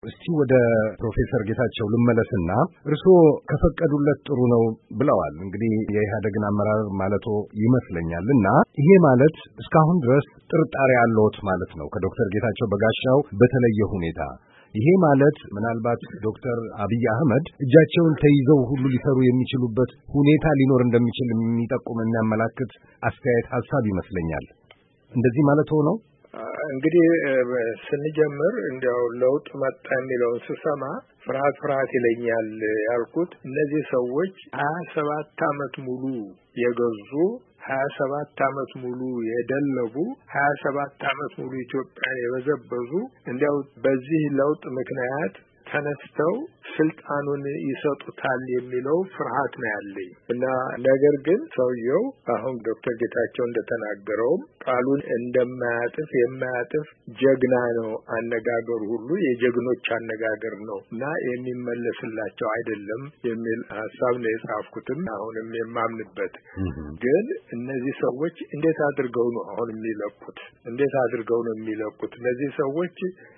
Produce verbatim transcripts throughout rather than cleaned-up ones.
እስቲ ወደ ፕሮፌሰር ጌታቸው ልመለስና እርስዎ ከፈቀዱለት ጥሩ ነው ብለዋል። እንግዲህ የኢህአዴግን አመራር ማለቶ ይመስለኛልና ይሄ ማለት እስካሁን ድረስ ጥርጣሬ አለዎት ማለት ነው ከዶክተር ጌታቸው በጋሻው በተለየ ሁኔታ። ይሄ ማለት ምናልባት ዶክተር አብይ አህመድ እጃቸውን ተይዘው ሁሉ ሊሰሩ የሚችሉበት ሁኔታ ሊኖር እንደሚችል የሚጠቁም የሚያመላክት አስተያየት ሐሳብ ይመስለኛል። እንደዚህ ማለት ሆኖ እንግዲህ ስንጀምር እንዲያው ለውጥ መጣ የሚለውን ስሰማ ፍርሃት ፍርሃት ይለኛል ያልኩት እነዚህ ሰዎች ሀያ ሰባት ዓመት ሙሉ የገዙ ሀያ ሰባት ዓመት ሙሉ የደለቡ ሀያ ሰባት ዓመት ሙሉ ኢትዮጵያን የበዘበዙ እንዲያው በዚህ ለውጥ ምክንያት ተነስተው ስልጣኑን ይሰጡታል የሚለው ፍርሃት ነው ያለኝ እና ነገር ግን ሰውየው አሁን ዶክተር ጌታቸው እንደተናገረው ቃሉን እንደማያጥፍ የማያጥፍ ጀግና ነው። አነጋገሩ ሁሉ የጀግኖች አነጋገር ነው እና የሚመለስላቸው አይደለም የሚል ሐሳብ ነው የጻፍኩትም አሁንም የማምንበት። ግን እነዚህ ሰዎች እንዴት አድርገው ነው አሁን የሚለቁት? እንዴት አድርገው ነው የሚለቁት? እነዚህ ሰዎች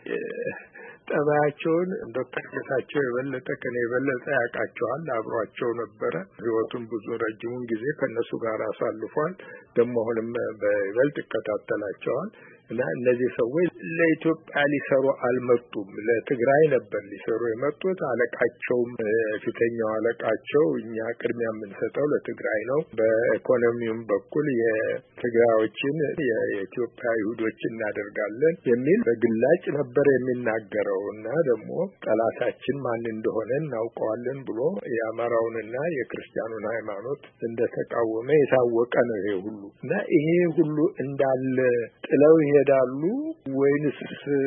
ጠባያቸውን ዶክተር ጌታቸው የበለጠ ከኔ የበለጠ ያውቃቸዋል። አብሯቸው ነበረ። ህይወቱን ብዙ ረጅሙን ጊዜ ከነሱ ጋር አሳልፏል። ደግሞ አሁንም በይበልጥ ይከታተላቸዋል እና እነዚህ ሰዎች ለኢትዮጵያ ሊሰሩ አልመጡም። ለትግራይ ነበር ሊሰሩ የመጡት። አለቃቸውም ፊተኛው አለቃቸው እኛ ቅድሚያ የምንሰጠው ለትግራይ ነው፣ በኢኮኖሚውም በኩል የትግራዮችን የኢትዮጵያ ይሁዶች እናደርጋለን የሚል በግላጭ ነበር የሚናገረው እና ደግሞ ጠላታችን ማን እንደሆነ እናውቀዋለን ብሎ የአማራውንና የክርስቲያኑን ሃይማኖት እንደተቃወመ የታወቀ ነው ይሄ ሁሉ እና ይሄ ሁሉ እንዳለ ጥለው ይሄዳሉ ወይንስ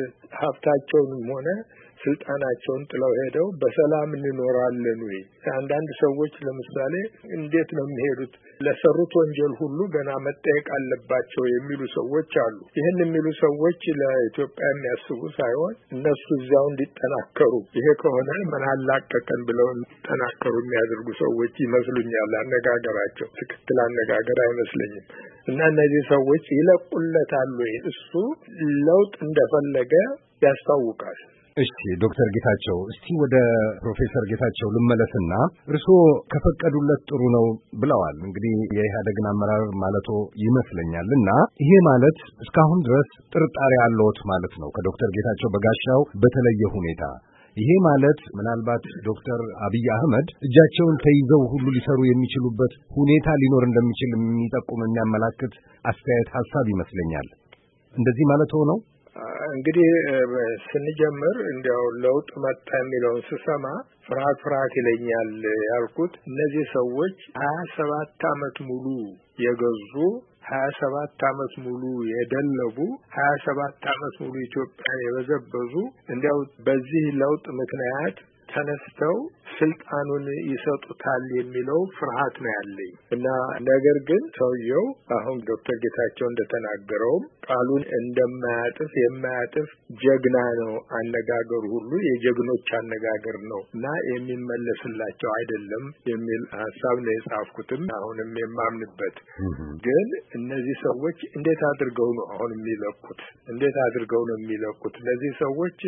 ሀብታቸውንም ሆነ ስልጣናቸውን ጥለው ሄደው በሰላም እንኖራለን ወይ? አንዳንድ ሰዎች ለምሳሌ እንዴት ነው የሚሄዱት? ለሰሩት ወንጀል ሁሉ ገና መጠየቅ አለባቸው የሚሉ ሰዎች አሉ። ይህን የሚሉ ሰዎች ለኢትዮጵያ የሚያስቡ ሳይሆን እነሱ እዚያው እንዲጠናከሩ ይሄ ከሆነ ምን አላቀቀን ብለው እንዲጠናከሩ የሚያደርጉ ሰዎች ይመስሉኛል። አነጋገራቸው ትክክል አነጋገር አይመስለኝም እና እነዚህ ሰዎች ይለቁለታል ወይ? እሱ ለውጥ እንደፈለገ ያስታውቃል። እሺ ዶክተር ጌታቸው እስቲ ወደ ፕሮፌሰር ጌታቸው ልመለስና እርስዎ ከፈቀዱለት ጥሩ ነው ብለዋል። እንግዲህ የኢህአዴግን አመራር ማለቶ ይመስለኛልና ይሄ ማለት እስካሁን ድረስ ጥርጣሬ አለዎት ማለት ነው ከዶክተር ጌታቸው በጋሻው በተለየ ሁኔታ። ይሄ ማለት ምናልባት ዶክተር አብይ አህመድ እጃቸውን ተይዘው ሁሉ ሊሰሩ የሚችሉበት ሁኔታ ሊኖር እንደሚችል የሚጠቁም የሚያመላክት አስተያየት ሐሳብ ይመስለኛል። እንደዚህ ማለት ሆኖ እንግዲህ ስንጀምር እንዲያው ለውጥ መጣ የሚለውን ስሰማ ፍርሃት ፍርሃት ይለኛል ያልኩት እነዚህ ሰዎች ሀያ ሰባት ዓመት ሙሉ የገዙ ሀያ ሰባት ዓመት ሙሉ የደለቡ ሀያ ሰባት ዓመት ሙሉ ኢትዮጵያን የበዘበዙ እንዲያው በዚህ ለውጥ ምክንያት ተነስተው ስልጣኑን ይሰጡታል የሚለው ፍርሃት ነው ያለኝ እና ነገር ግን ሰውየው አሁን ዶክተር ጌታቸው እንደተናገረው ቃሉን እንደማያጥፍ የማያጥፍ ጀግና ነው። አነጋገሩ ሁሉ የጀግኖች አነጋገር ነው እና የሚመለስላቸው አይደለም የሚል ሐሳብ ነው የጻፍኩትም አሁንም የማምንበት። ግን እነዚህ ሰዎች እንዴት አድርገው ነው አሁን የሚለቁት? እንዴት አድርገው ነው የሚለቁት? እነዚህ ሰዎች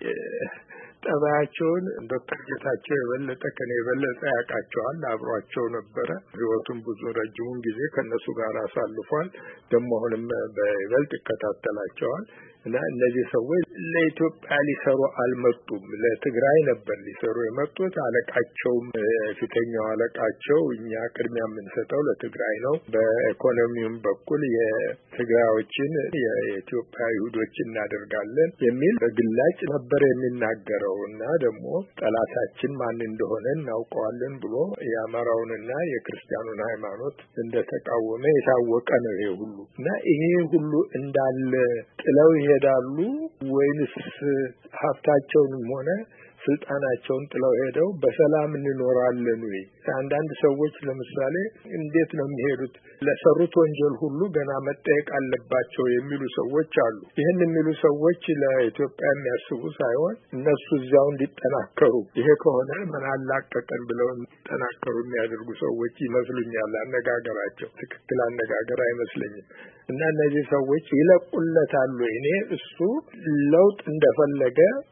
ጠባያቸውን ዶክተር ጌታቸው የበለጠ ከኔ የበለጠ ያውቃቸዋል። አብሯቸው ነበረ። ህይወቱን ብዙ ረጅሙን ጊዜ ከነሱ ጋር አሳልፏል። ደግሞ አሁንም በይበልጥ ይከታተላቸዋል እና እነዚህ ሰዎች ለኢትዮጵያ ሊሰሩ አልመጡም። ለትግራይ ነበር ሊሰሩ የመጡት። አለቃቸውም ፊተኛው አለቃቸው እኛ ቅድሚያ የምንሰጠው ለትግራይ ነው፣ በኢኮኖሚውም በኩል የትግራዮችን የኢትዮጵያ ይሁዶች እናደርጋለን የሚል በግላጭ ነበር የሚናገረው እና ደግሞ ጠላታችን ማን እንደሆነ እናውቀዋለን ብሎ የአማራውንና የክርስቲያኑን ሃይማኖት እንደተቃወመ የታወቀ ነው ይሄ ሁሉ እና ይሄ ሁሉ እንዳለ ጥለው ይሄዳሉ ወይንስ ሀብታቸውንም ሆነ ስልጣናቸውን ጥለው ሄደው በሰላም እንኖራለን ወይ? አንዳንድ ሰዎች ለምሳሌ እንዴት ነው የሚሄዱት? ለሰሩት ወንጀል ሁሉ ገና መጠየቅ አለባቸው የሚሉ ሰዎች አሉ። ይህን የሚሉ ሰዎች ለኢትዮጵያ የሚያስቡ ሳይሆን እነሱ እዚያው እንዲጠናከሩ ይሄ ከሆነ ምን አላቀቀን ብለው እንዲጠናከሩ የሚያደርጉ ሰዎች ይመስሉኛል። አነጋገራቸው ትክክል አነጋገር አይመስለኝም እና እነዚህ ሰዎች ይለቁለታል ወይ? እኔ እሱ ለውጥ እንደፈለገ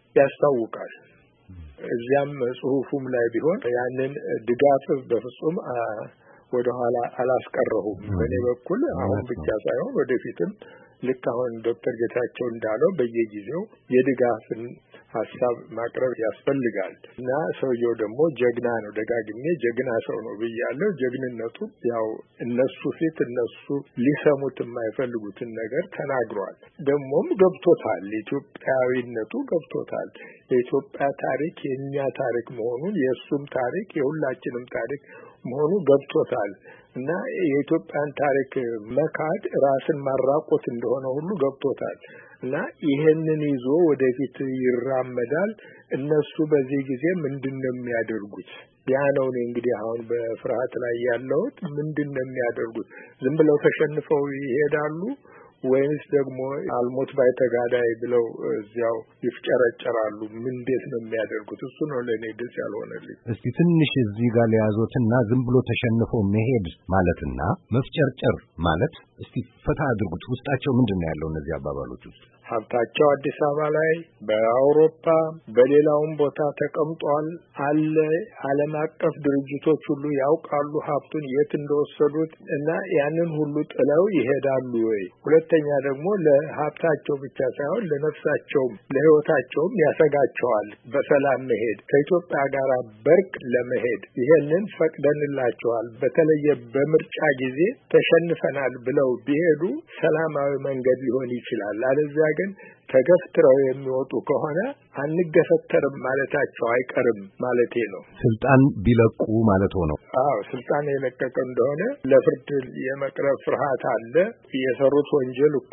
ያስታውቃል። እዚያም ጽሁፉም ላይ ቢሆን ያንን ድጋፍ በፍጹም ወደ ኋላ አላስቀረሁም። በእኔ በኩል አሁን ብቻ ሳይሆን ወደፊትም ልክ አሁን ዶክተር ጌታቸው እንዳለው በየጊዜው የድጋፍን ሀሳብ ማቅረብ ያስፈልጋል እና ሰውየው ደግሞ ጀግና ነው። ደጋግሜ ጀግና ሰው ነው ብያለሁ። ጀግንነቱ ያው እነሱ ፊት እነሱ ሊሰሙት የማይፈልጉትን ነገር ተናግሯል። ደግሞም ገብቶታል። ኢትዮጵያዊነቱ ገብቶታል። የኢትዮጵያ ታሪክ የኛ ታሪክ መሆኑን የእሱም ታሪክ የሁላችንም ታሪክ መሆኑ ገብቶታል እና የኢትዮጵያን ታሪክ መካድ ራስን ማራቆት እንደሆነ ሁሉ ገብቶታል እና ይሄንን ይዞ ወደፊት ይራመዳል። እነሱ በዚህ ጊዜ ምንድነው የሚያደርጉት? ያ ነው እንግዲህ አሁን በፍርሃት ላይ ያለውት። ምንድነው የሚያደርጉት? ዝም ብለው ተሸንፈው ይሄዳሉ ወይስ ደግሞ አልሞት ባይ ተጋዳይ ብለው እዚያው ይፍጨረጨራሉ? ምን እንዴት ነው የሚያደርጉት? እሱ ነው ለኔ ግልጽ ያልሆነልኝ። እስቲ ትንሽ እዚህ ጋር ለያዞትና ዝም ብሎ ተሸንፎ መሄድ ማለትና መፍጨርጨር ማለት እስቲ ፈታ አድርጉት። ውስጣቸው ምንድነው ያለው እነዚህ አባባሎች ውስጥ? ሀብታቸው አዲስ አበባ ላይ በአውሮፓ በሌላውም ቦታ ተቀምጧል አለ። ዓለም አቀፍ ድርጅቶች ሁሉ ያውቃሉ ሀብቱን የት እንደወሰዱት እና ያንን ሁሉ ጥለው ይሄዳሉ ወይ? ሁለተኛ ደግሞ ለሀብታቸው ብቻ ሳይሆን ለነፍሳቸውም ለሕይወታቸውም ያሰጋቸዋል በሰላም መሄድ ከኢትዮጵያ ጋር በርቅ ለመሄድ ይሄንን ፈቅደንላቸዋል። በተለየ በምርጫ ጊዜ ተሸንፈናል ብለው ቢሄዱ ሰላማዊ መንገድ ሊሆን ይችላል። አለዚያ ግን ተገፍትረው የሚወጡ ከሆነ አንገፈተርም ማለታቸው አይቀርም ማለቴ ነው። ስልጣን ቢለቁ ማለት ሆኖ አዎ ስልጣን የለቀቀ እንደሆነ ለፍርድ የመቅረብ ፍርሃት አለ። የሰሩት ወንጀል እኮ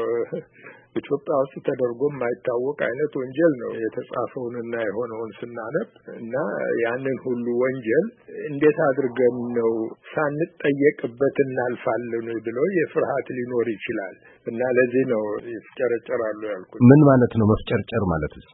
ኢትዮጵያ ውስጥ ተደርጎ የማይታወቅ አይነት ወንጀል ነው የተጻፈውንና የሆነውን ስናነብ እና ያንን ሁሉ ወንጀል እንዴት አድርገን ነው ሳንጠየቅበት እናልፋለን ብሎ የፍርሃት ሊኖር ይችላል እና ለዚህ ነው ይፍጨረጨራሉ ያልኩት። ምን ማለት ነው መፍጨርጨር ማለትስ?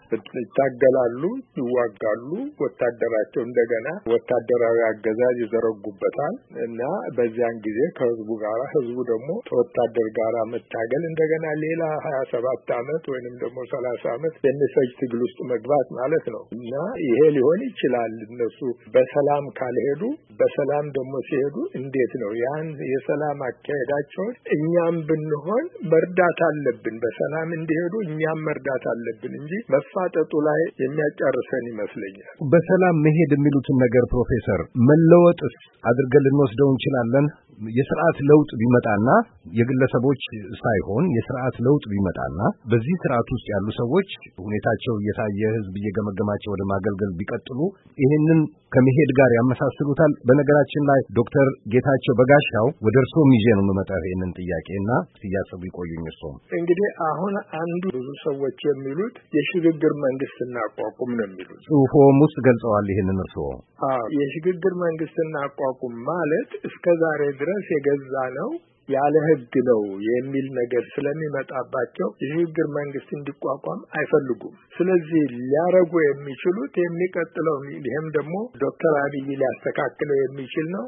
ይታገላሉ፣ ይዋጋሉ፣ ወታደራቸው እንደገና ወታደራዊ አገዛዝ ይዘረጉበታል እና በዚያን ጊዜ ከህዝቡ ጋር ህዝቡ ደግሞ ከወታደር ጋር መታገል እንደገና ሌላ ሀያ ሰባት አመት ወይንም ደግሞ ሰላሳ አመት የሚፈጅ ትግል ውስጥ መግባት ማለት ነው እና ይሄ ሊሆን ይችላል። እነሱ በሰላም ካልሄዱ በሰላም ደግሞ ሲሄዱ እንዴት ነው ያን የሰላም አካሄዳቸውን እኛም ብንሆን መርዳት አለብን። በሰላም እንዲሄዱ እኛም መርዳት አለብን እንጂ መፋጠጡ ላይ የሚያጫርሰን ይመስለኛል። በሰላም መሄድ የሚሉትን ነገር ፕሮፌሰር መለወጥስ አድርገን ልንወስደው እንችላለን? የሥርዓት ለውጥ ቢመጣና የግለሰቦች ሳይሆን የሥርዓት ለውጥ ቢመጣና በዚህ ሥርዓት ውስጥ ያሉ ሰዎች ሁኔታቸው እየታየ ህዝብ እየገመገማቸው ወደ ማገልገል ቢቀጥሉ ይሄንን ከመሄድ ጋር ያመሳስሉታል? በነገራችን ላይ ዶክተር ጌታቸው በጋሻው ወደ እርሶም ይዤ ነው የምመጣው ይሄንን ጥያቄና ሲያስቡ ይቆዩኝ። እርሶም እንግዲህ አሁን አንዱ ብዙ ሰዎች የሚሉት የሽግግር መንግስት እናቋቁም ነው የሚሉት። ጽሑፎም ውስጥ ገልጸዋል ይሄንን እርሶ? አዎ የሽግግር መንግስት እናቋቁም ማለት እስከ ዛሬ ድረስ የገዛ ነው ያለ ህግ ነው የሚል ነገር ስለሚመጣባቸው የሽግግር መንግስት እንዲቋቋም አይፈልጉም። ስለዚህ ሊያረጉ የሚችሉት የሚቀጥለው ይሄም ደግሞ ዶክተር አብይ ሊያስተካክለው የሚችል ነው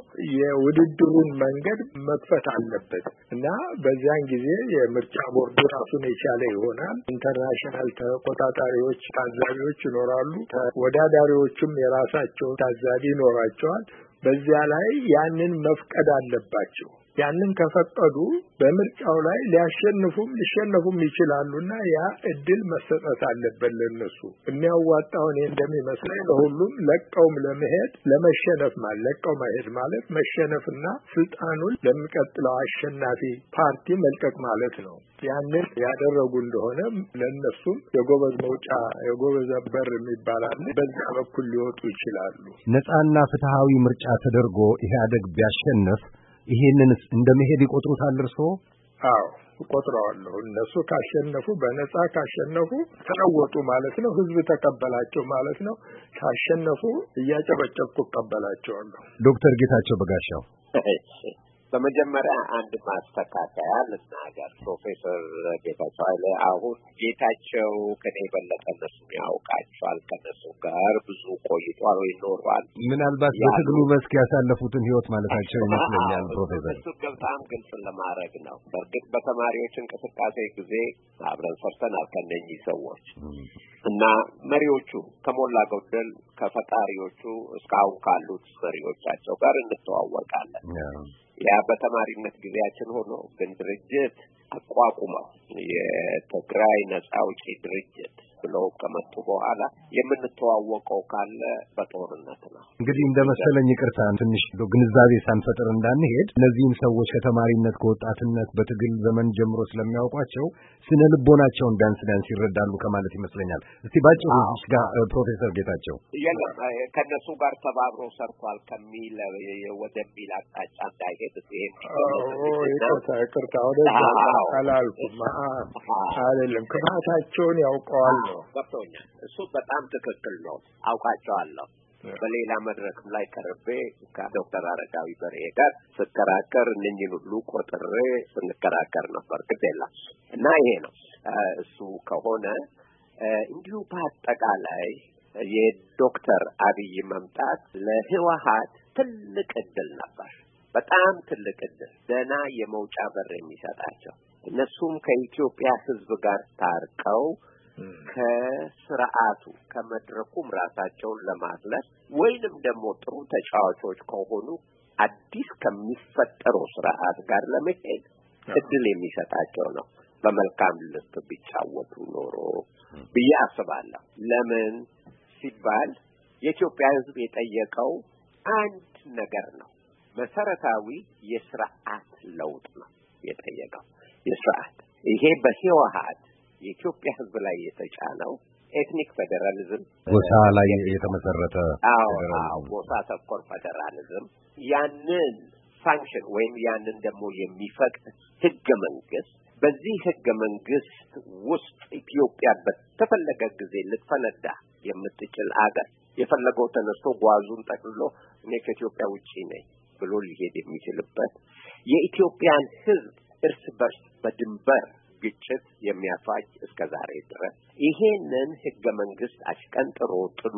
የውድድሩን መንገድ መክፈት አለበት እና በዚያን ጊዜ የምርጫ ቦርዱ ራሱን የቻለ ይሆናል። ኢንተርናሽናል ተቆጣጣሪዎች ታዛቢዎች ይኖራሉ። ተወዳዳሪዎችም የራሳቸው ታዛቢ ይኖራቸዋል። በዚያ ላይ ያንን መፍቀድ አለባቸው። ያንን ከፈቀዱ በምርጫው ላይ ሊያሸንፉም ሊሸነፉም ይችላሉና ያ እድል መሰጠት አለበት ለነሱ። የሚያዋጣው እኔ እንደሚመስለኝ ለሁሉም ለቀውም ለመሄድ ለመሸነፍ ማለት ለቀው መሄድ ማለት መሸነፍና ስልጣኑን ለሚቀጥለው አሸናፊ ፓርቲ መልቀቅ ማለት ነው። ያንን ያደረጉ እንደሆነ ለነሱም የጎበዝ መውጫ የጎበዝ በር የሚባል አለ። በዛ በኩል ሊወጡ ይችላሉ። ነፃና ፍትሃዊ ምርጫ ተደርጎ ኢህአዴግ ቢያሸንፍ ይሄንንስ እንደመሄድ ይቆጥሩታል እርሶ? አዎ እቆጥረዋለሁ። እነሱ ካሸነፉ በነፃ ካሸነፉ ተለወጡ ማለት ነው። ህዝብ ተቀበላቸው ማለት ነው። ካሸነፉ እያጨበጨብኩ እቀበላቸዋለሁ። ዶክተር ጌታቸው በጋሻው በመጀመሪያ አንድ ማስተካከያ ልናገር። ፕሮፌሰር ጌታቸው ኃይሌ አሁን ጌታቸው ከኔ በለጠ እነሱን ያውቃቸዋል። ከነሱ ጋር ሀገር ብዙ ቆይቷል ወይ ኖሯል። ምናልባት በትግሉ መስክ ያሳለፉትን ህይወት ማለታቸው ይመስለኛል ፕሮፌሰር። እሱ በጣም ግልጽ ለማድረግ ነው። በእርግጥ በተማሪዎች እንቅስቃሴ ጊዜ አብረን ሰርተናል ከእነኚህ ሰዎች እና መሪዎቹ ከሞላ ጎደል ከፈጣሪዎቹ እስካሁን ካሉት መሪዎቻቸው ጋር እንተዋወቃለን። ያ በተማሪነት ጊዜያችን ሆኖ ግን ድርጅት አቋቁመው የትግራይ ነጻ አውጪ ድርጅት ብለው ከመጡ በኋላ የምንተዋወቀው ካለ በጦርነት ነው። እንግዲህ እንደመሰለኝ ይቅርታ ትንሽ ግንዛቤ ሳንፈጥር እንዳንሄድ እነዚህን ሰዎች ከተማሪነት ከወጣትነት በትግል ዘመን ጀምሮ ስለሚያውቋቸው ስነ ልቦናቸውን ቢያንስ ቢያንስ ይረዳሉ ከማለት ይመስለኛል። እስቲ ባጭሩ እዚህ ጋር ፕሮፌሰር ጌታቸው የለም ከነሱ ጋር ተባብሮ ሰርቷል ከሚል ወደሚል አቅጣጫ እንዳይሄድ ይሄን ይቅርታ ይቅርታ ወደዛ አላልኩም አይደለም ክፋታቸውን ያውቀዋል ነው። ገብቶኛል። እሱ በጣም ትክክል ነው። አውቃቸዋለሁ። በሌላ መድረክም ላይ ቀርቤ ከዶክተር አረጋዊ በርሄ ጋር ስከራከር እነኝን ሁሉ ቆጥሬ ስንከራከር ነበር። ግዴላ እና ይሄ ነው እሱ ከሆነ እንዲሁ በአጠቃላይ የዶክተር አብይ መምጣት ለህወሓት ትልቅ እድል ነበር። በጣም ትልቅ እድል ደህና የመውጫ በር የሚሰጣቸው እነሱም ከኢትዮጵያ ህዝብ ጋር ታርቀው ከስርዓቱ ከመድረኩም ራሳቸውን ለማግለል ወይንም ደግሞ ጥሩ ተጫዋቾች ከሆኑ አዲስ ከሚፈጠረው ስርዓት ጋር ለመሄድ እድል የሚሰጣቸው ነው። በመልካም ልብ ቢጫወቱ ኖሮ ብዬ አስባለሁ። ለምን ሲባል የኢትዮጵያ ህዝብ የጠየቀው አንድ ነገር ነው። መሰረታዊ የስርዓት ለውጥ ነው የጠየቀው። የስርዓት ይሄ በህወሓት የኢትዮጵያ ህዝብ ላይ የተጫነው ኤትኒክ ፌደራሊዝም ጎሳ ላይ የተመሰረተ አዎ ጎሳ ተኮር ፌደራሊዝም ያንን ፋንክሽን ወይም ያንን ደግሞ የሚፈቅድ ህገ መንግስት በዚህ ህገ መንግስት ውስጥ ኢትዮጵያ በተፈለገ ጊዜ ልትፈነዳ የምትችል አገር የፈለገው ተነስቶ ጓዙን ጠቅልሎ እኔ ከኢትዮጵያ ውጪ ነኝ ብሎ ሊሄድ የሚችልበት የኢትዮጵያን ህዝብ እርስ በርስ በድንበር ግጭት የሚያፋጅ እስከዛሬ ድረስ ይሄንን ህገ መንግስት አሽቀንጥሮ ጥሎ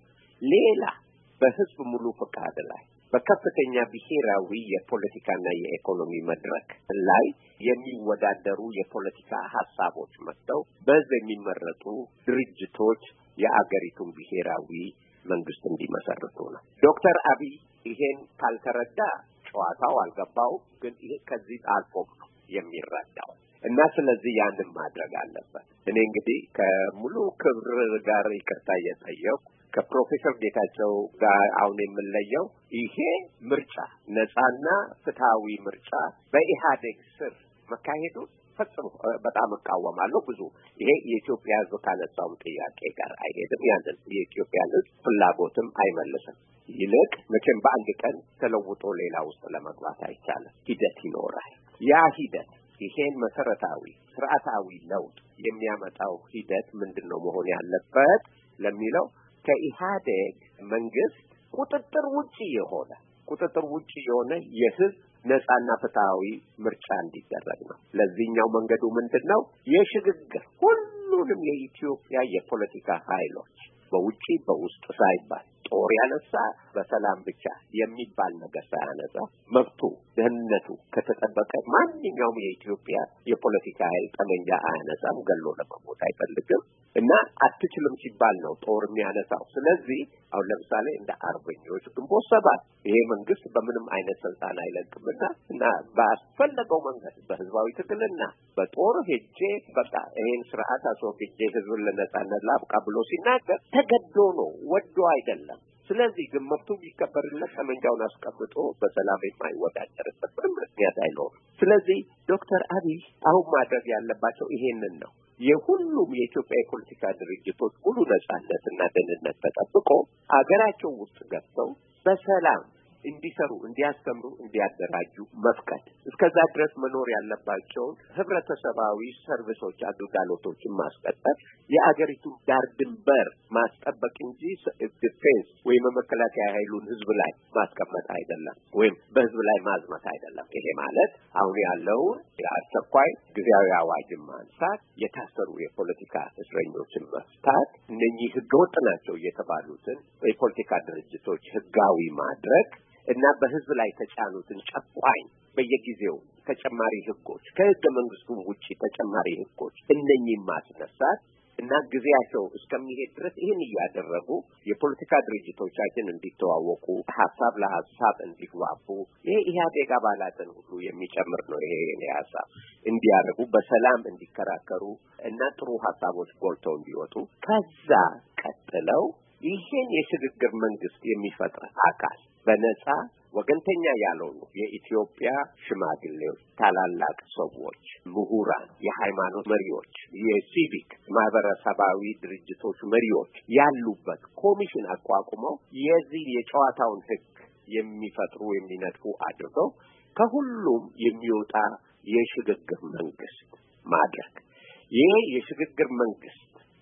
ሌላ በህዝብ ሙሉ ፈቃድ ላይ በከፍተኛ ብሔራዊ የፖለቲካና የኢኮኖሚ መድረክ ላይ የሚወዳደሩ የፖለቲካ ሐሳቦች መጥተው በህዝብ የሚመረጡ ድርጅቶች የአገሪቱን ብሔራዊ መንግስት እንዲመሰርቱ ነው። ዶክተር አብይ ይሄን ካልተረዳ ጨዋታው አልገባው። ግን ይሄ ከዚህ አልፎ ነው የሚረዳው እና ስለዚህ ያንን ማድረግ አለበት። እኔ እንግዲህ ከሙሉ ክብር ጋር ይቅርታ እየጠየቁ ከፕሮፌሰር ጌታቸው ጋር አሁን የምንለየው ይሄ ምርጫ ነፃና ፍትሃዊ ምርጫ በኢህአዴግ ስር መካሄዱ ፈጽሞ በጣም እቃወማለሁ። ብዙ ይሄ የኢትዮጵያ ህዝብ ካነሳው ጥያቄ ጋር አይሄድም። ያንን የኢትዮጵያ ህዝብ ፍላጎትም አይመልስም። ይልቅ መቼም በአንድ ቀን ተለውጦ ሌላ ውስጥ ለመግባት አይቻልም። ሂደት ይኖራል። ያ ሂደት ይሄን መሰረታዊ ስርዓታዊ ለውጥ የሚያመጣው ሂደት ምንድነው መሆን ያለበት ለሚለው ከኢህአዴግ መንግስት ቁጥጥር ውጪ የሆነ ቁጥጥር ውጪ የሆነ የህዝብ ነፃና ፍትሃዊ ምርጫ እንዲደረግ ነው። ለዚህኛው መንገዱ ምንድነው? የሽግግር ሁሉንም የኢትዮጵያ የፖለቲካ ኃይሎች በውጪ በውስጥ ሳይባል ጦር ያነሳ በሰላም ብቻ የሚባል ነገር ሳያነሳ መብቱ ደህንነቱ ከተጠበቀ ማንኛውም የኢትዮጵያ የፖለቲካ ኃይል ጠመንጃ አያነሳም፣ ገሎ ለመሞት አይፈልግም እና አትችልም ሲባል ነው ጦር የሚያነሳው። ስለዚህ አሁን ለምሳሌ እንደ አርበኞች ግንቦት ሰባት ይሄ መንግስት በምንም አይነት ስልጣን አይለቅምና እና ባስፈለገው መንገድ በህዝባዊ ትግልና በጦር ሄጄ በቃ ይሄን ስርዓት አስወግጄ ህዝብን ለነጻነት ላብቃ ብሎ ሲናገር ተገዶ ነው፣ ወዶ አይደለም። ስለዚህ ግን መብቱ ቢከበርለት ጠመንጃውን አስቀምጦ በሰላም የማይወዳደርበት ምንም ምክንያት አይኖርም። ስለዚህ ዶክተር አብይ አሁን ማድረግ ያለባቸው ይሄንን ነው። የሁሉም የኢትዮጵያ የፖለቲካ ድርጅቶች ሙሉ ነጻነትና ደህንነት ተጠብቆ አገራቸው ውስጥ ገብተው በሰላም እንዲሰሩ፣ እንዲያስተምሩ፣ እንዲያደራጁ መፍቀድ። እስከዛ ድረስ መኖር ያለባቸውን ህብረተሰባዊ ሰርቪሶች አገልግሎቶችን ማስቀጠል፣ የአገሪቱን ዳር ድንበር ማስጠበቅ እንጂ ዲፌንስ ወይም መከላከያ ኃይሉን ህዝብ ላይ ማስቀመጥ አይደለም፣ ወይም በህዝብ ላይ ማዝመት አይደለም። ይሄ ማለት አሁን ያለውን አስቸኳይ ጊዜያዊ አዋጅን ማንሳት፣ የታሰሩ የፖለቲካ እስረኞችን መፍታት፣ እነኚህ ህገወጥ ናቸው የተባሉትን የፖለቲካ ድርጅቶች ህጋዊ ማድረግ እና በህዝብ ላይ ተጫኑትን ጨቋኝ በየጊዜው ተጨማሪ ህጎች ከህገ መንግስቱ ውጪ ተጨማሪ ህጎች እነኚህ ማስነሳት እና ጊዜያቸው እስከሚሄድ ድረስ ይህን እያደረጉ የፖለቲካ ድርጅቶቻችን እንዲተዋወቁ ሀሳብ ለሀሳብ እንዲግባቡ ይሄ ኢህአዴግ አባላትን ሁሉ የሚጨምር ነው። ይሄ የኔ ሀሳብ እንዲያደርጉ በሰላም እንዲከራከሩ እና ጥሩ ሀሳቦች ጎልተው እንዲወጡ ከዛ ቀጥለው ይሄን የሽግግር መንግስት የሚፈጥር አካል በነጻ ወገንተኛ ያልሆኑ የኢትዮጵያ ሽማግሌዎች፣ ታላላቅ ሰዎች፣ ምሁራን፣ የሃይማኖት መሪዎች፣ የሲቪክ ማህበረሰባዊ ድርጅቶች መሪዎች ያሉበት ኮሚሽን አቋቁመው የዚህ የጨዋታውን ህግ የሚፈጥሩ የሚነድፉ አድርገው ከሁሉም የሚወጣ የሽግግር መንግስት ማድረግ። ይሄ የሽግግር መንግስት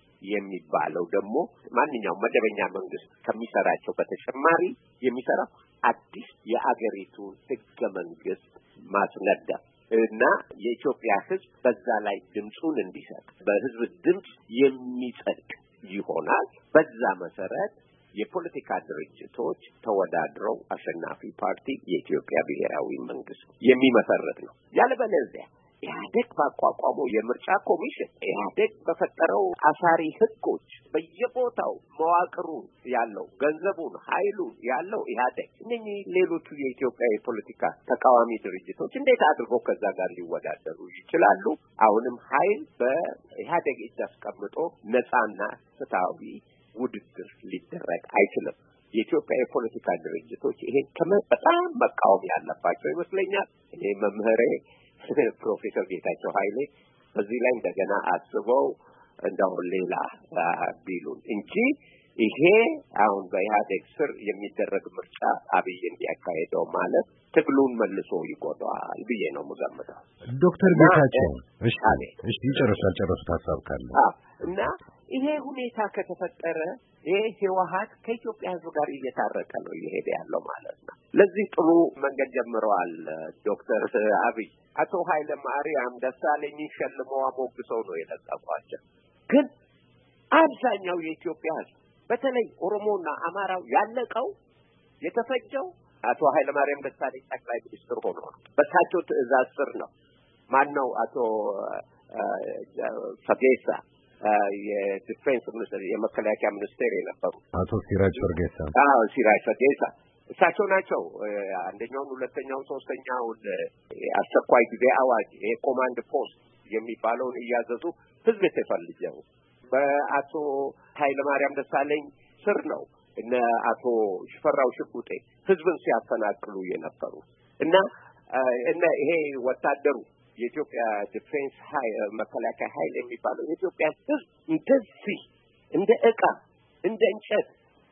የሚባለው ደግሞ ማንኛውም መደበኛ መንግስት ከሚሰራቸው በተጨማሪ የሚሰራው አዲስ የአገሪቱን ህገ መንግስት ማስነደፍ እና የኢትዮጵያ ህዝብ በዛ ላይ ድምፁን እንዲሰጥ በህዝብ ድምፅ የሚጸድቅ ይሆናል። በዛ መሰረት የፖለቲካ ድርጅቶች ተወዳድረው አሸናፊ ፓርቲ የኢትዮጵያ ብሔራዊ መንግስት የሚመሰረት ነው። ያለበለዚያ ኢህአዴግ ባቋቋመው የምርጫ ኮሚሽን ኢህአዴግ በፈጠረው አሳሪ ህጎች በየቦታው መዋቅሩ ያለው ገንዘቡን ኃይሉን ያለው ኢህአዴግ እነኚህ ሌሎቹ የኢትዮጵያ የፖለቲካ ተቃዋሚ ድርጅቶች እንዴት አድርገው ከዛ ጋር ሊወዳደሩ ይችላሉ? አሁንም ኃይል በኢህአዴግ እጅ አስቀምጦ ነፃና ፍትሃዊ ውድድር ሊደረግ አይችልም። የኢትዮጵያ የፖለቲካ ድርጅቶች ይሄን በጣም መቃወም ያለባቸው ይመስለኛል። እኔ መምህሬ ፕሮፌሰር ጌታቸው ኃይሌ በዚህ ላይ እንደገና አስበው እንደው ሌላ ቢሉን እንጂ ይሄ አሁን በኢህአዴግ ስር የሚደረግ ምርጫ አብይ እንዲያካሄደው ማለት ትግሉን መልሶ ይጎዳዋል ብዬ ነው የምገምተው። ዶክተር ጌታቸው እሺ እሺ ጨርሷል ጨርሱት ሀሳብ ካለ እና ይሄ ሁኔታ ከተፈጠረ ይሄ ህወሓት ከኢትዮጵያ ህዝብ ጋር እየታረቀ ነው እየሄደ ያለው ማለት ነው። ለዚህ ጥሩ መንገድ ጀምረዋል ዶክተር አብይ። አቶ ኃይለ ማርያም ደሳለኝ ሸልመው አሞግሰው ነው የለቀቋቸው። ግን አብዛኛው የኢትዮጵያ ህዝብ በተለይ ኦሮሞና አማራው ያለቀው የተፈጀው አቶ ኃይለ ማርያም ደሳለኝ ጠቅላይ ሚኒስትር ሆኖ ነው። በሳቸው ትዕዛዝ ስር ነው። ማን ነው አቶ ፈጌሳ የዲፌንስ ሚኒስትር የመከላከያ ሚኒስቴር የነበሩ አቶ ሲራጅ ፈርጌሳ አዎ ሲራጅ ፈርጌሳ እሳቸው ናቸው አንደኛውን ሁለተኛውን ሶስተኛውን አስቸኳይ ጊዜ አዋጅ የኮማንድ ፖስት የሚባለውን እያዘዙ ህዝብ ተፈልጀው በአቶ ኃይለ ማርያም ደሳለኝ ስር ነው እነ አቶ ሽፈራው ሽጉጤ ህዝብን ሲያፈናቅሉ የነበሩ እና እና ይሄ ወታደሩ የኢትዮጵያ ዲፌንስ ኃይል መከላከያ ኃይል የሚባለው የኢትዮጵያ ህዝብ እንደዚህ እንደ ዕቃ እንደ እንጨት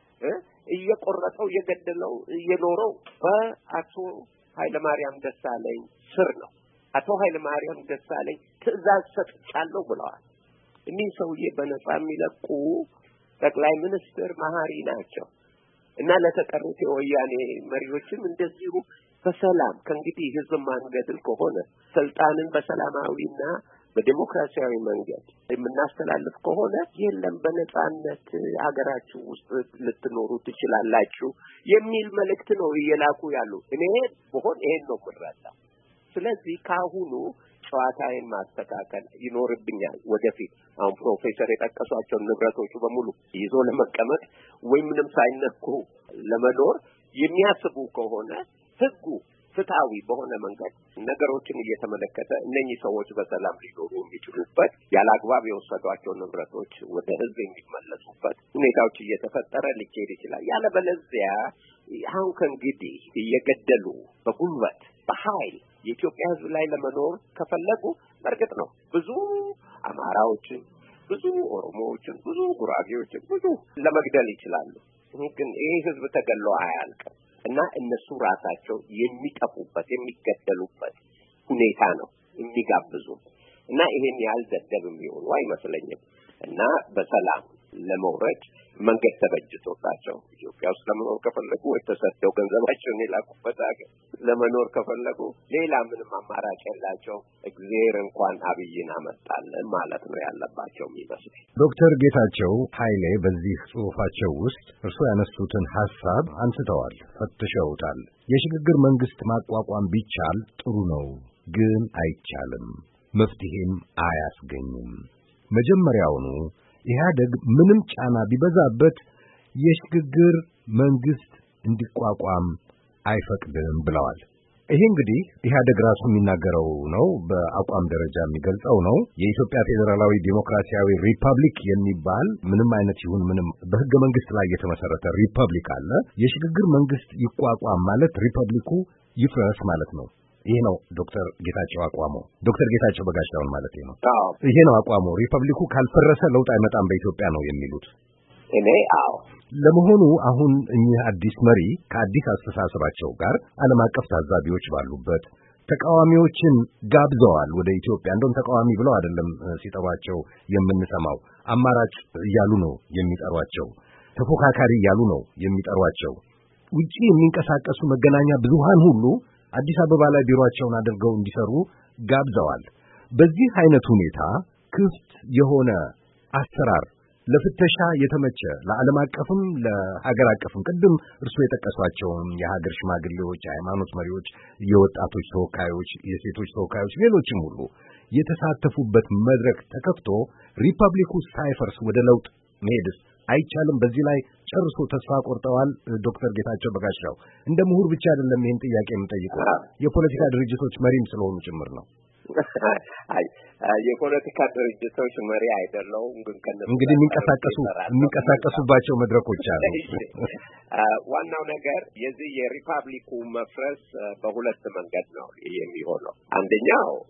እየቆረጠው እየገደለው እየኖረው በአቶ ኃይለ ማርያም ደሳለኝ ስር ነው። አቶ ኃይለ ማርያም ደሳለኝ ትዕዛዝ ሰጥቻለሁ ብለዋል። እኒህ ሰውዬ በነጻ የሚለቁ ጠቅላይ ሚኒስትር መሐሪ ናቸው እና ለተቀሩት የወያኔ መሪዎችም እንደዚሁ በሰላም ከእንግዲህ ህዝብ ማንገድል ከሆነ ስልጣንን በሰላማዊና በዲሞክራሲያዊ መንገድ የምናስተላልፍ ከሆነ የለም በነጻነት ሀገራችሁ ውስጥ ልትኖሩ ትችላላችሁ የሚል መልእክት ነው እየላኩ ያሉ። እኔ በሆን ይሄን ነው የምረዳው። ስለዚህ ካሁኑ ጨዋታዬን ማስተካከል ይኖርብኛል። ወደፊት አሁን ፕሮፌሰር የጠቀሷቸው ንብረቶቹ በሙሉ ይዞ ለመቀመጥ ወይ ምንም ሳይነኩ ለመኖር የሚያስቡ ከሆነ ህጉ ፍትሃዊ በሆነ መንገድ ነገሮችን እየተመለከተ እነኚህ ሰዎች በሰላም ሊኖሩ የሚችሉበት ያለአግባብ የወሰዷቸው ንብረቶች ወደ ህዝብ የሚመለሱበት ሁኔታዎች እየተፈጠረ ሊካሄድ ይችላል። ያለበለዚያ አሁን ከእንግዲህ እየገደሉ በጉልበት በኃይል የኢትዮጵያ ህዝብ ላይ ለመኖር ከፈለጉ በእርግጥ ነው ብዙ አማራዎችን፣ ብዙ ኦሮሞዎችን፣ ብዙ ጉራጌዎችን ብዙ ለመግደል ይችላሉ። ግን ይህ ህዝብ ተገሎ አያልቅም እና እነሱ ራሳቸው የሚጠፉበት የሚገደሉበት ሁኔታ ነው የሚጋብዙ እና ይሄን ያህል ደደብ የሚሆኑ አይመስለኝም እና በሰላም ለመውረድ መንገድ ተበጅቶላቸው ኢትዮጵያ ውስጥ ለመኖር ከፈለጉ የተሰደው ገንዘባቸውን የላኩበት ሀገር ለመኖር ከፈለጉ ሌላ ምንም አማራጭ የላቸው። እግዚአብሔር እንኳን አብይን አመጣልን ማለት ነው ያለባቸው የሚመስል። ዶክተር ጌታቸው ኃይሌ በዚህ ጽሑፋቸው ውስጥ እርስዎ ያነሱትን ሐሳብ አንስተዋል፣ ፈትሸውታል። የሽግግር መንግስት ማቋቋም ቢቻል ጥሩ ነው፣ ግን አይቻልም፣ መፍትሄም አያስገኝም። መጀመሪያውኑ ኢህአደግ ምንም ጫና ቢበዛበት የሽግግር መንግስት እንዲቋቋም አይፈቅድም ብለዋል። ይሄ እንግዲህ ኢህአደግ ራሱ የሚናገረው ነው፣ በአቋም ደረጃ የሚገልጸው ነው። የኢትዮጵያ ፌዴራላዊ ዴሞክራሲያዊ ሪፐብሊክ የሚባል ምንም አይነት ይሁን ምንም በህገ መንግስት ላይ የተመሰረተ ሪፐብሊክ አለ። የሽግግር መንግስት ይቋቋም ማለት ሪፐብሊኩ ይፍረስ ማለት ነው። ይሄ ነው ዶክተር ጌታቸው አቋሙ። ዶክተር ጌታቸው በጋሻውን ማለት ነው። አዎ ይሄ ነው አቋሙ። ሪፐብሊኩ ካልፈረሰ ለውጥ አይመጣም በኢትዮጵያ ነው የሚሉት። እኔ አዎ ለመሆኑ አሁን እኚህ አዲስ መሪ ከአዲስ አስተሳሰባቸው ጋር ዓለም አቀፍ ታዛቢዎች ባሉበት ተቃዋሚዎችን ጋብዘዋል ወደ ኢትዮጵያ። እንደውም ተቃዋሚ ብለው አይደለም ሲጠሯቸው የምንሰማው፣ አማራጭ እያሉ ነው የሚጠሯቸው፣ ተፎካካሪ እያሉ ነው የሚጠሯቸው። ውጪ የሚንቀሳቀሱ መገናኛ ብዙሃን ሁሉ አዲስ አበባ ላይ ቢሮአቸውን አድርገው እንዲሰሩ ጋብዘዋል። በዚህ አይነት ሁኔታ ክፍት የሆነ አሰራር ለፍተሻ የተመቸ ለዓለም አቀፍም ለሀገር አቀፍም ቅድም እርሱ የጠቀሷቸውን የሀገር ሽማግሌዎች፣ የሃይማኖት መሪዎች፣ የወጣቶች ተወካዮች፣ የሴቶች ተወካዮች፣ ሌሎችም ሁሉ የተሳተፉበት መድረክ ተከፍቶ ሪፐብሊኩ ሳይፈርስ ወደ ለውጥ መሄድስ አይቻልም? በዚህ ላይ ጨርሶ ተስፋ ቆርጠዋል ዶክተር ጌታቸው በጋሻው። እንደ ምሁር ብቻ አይደለም ይሄን ጥያቄ የምጠይቀው፣ የፖለቲካ ድርጅቶች መሪም ስለሆኑ ጭምር ነው። አይ የፖለቲካ ድርጅቶች መሪ አይደለሁም፣ ግን ከነሱ እንግዲህ የሚንቀሳቀሱ የሚንቀሳቀሱባቸው መድረኮች አሉ። ዋናው ነገር የዚህ የሪፐብሊኩ መፍረስ በሁለት መንገድ ነው የሚሆነው። አንደኛው